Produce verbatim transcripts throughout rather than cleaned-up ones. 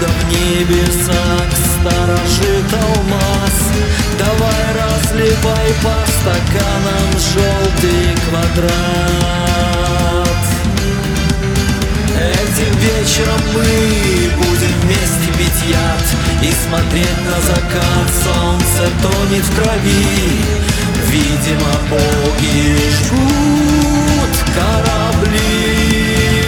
Откуда в небесах сторожит алмаз? Давай разливай по стаканам желтый квадрат. Этим вечером мы будем вместе пить яд и смотреть на закат. Солнце тонет в крови, видимо, боги жгут корабли.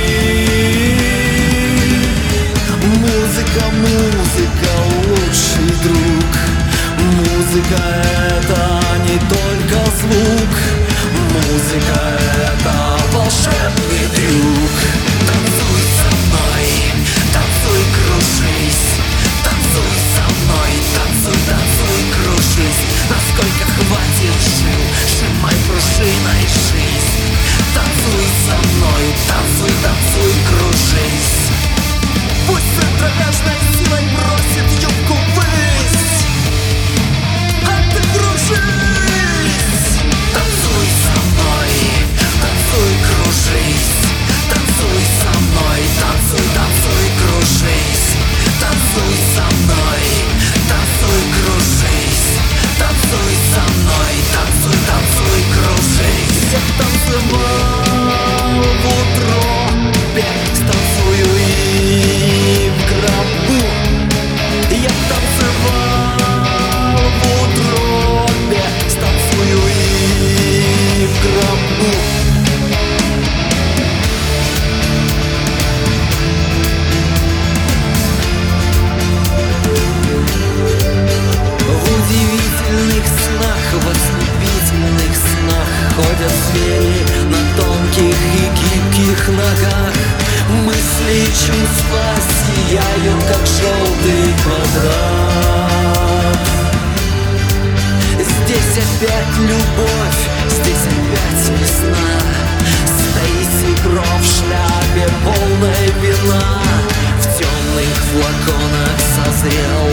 Музыка, музыка, лучший друг. Музыка — это не только звук. Музыка — это волшебный трюк. Танцуй со мной, танцуй, кружись. Танцуй со мной, танцуй, танцуй, кружись. Насколько хватит жил, сжимай пружиной жизнь. Танцуй со мной, танцуй, танцуй, кружись. Пусть центробежной силой бросит юбку ввысь, а ты кружись. Танцуй со мной, танцуй, кружись. Танцуй со мной, танцуй, танцуй, кружись. Танцуй со мной, танцуй, кружись. Танцуй со мной, танцуй, танцуй, кружись. Я танцевал в утробе, станцую и в гробу. Я танцевал в утробе, станцую и в гробу. В ослепительных снах ходят звери на тонких и гибких ногах. Мысли и чувства сияют, как желтый квадрат. Здесь опять любовь, здесь опять весна. Стоит серебро в шляпе полной вина. В темных флаконах созрел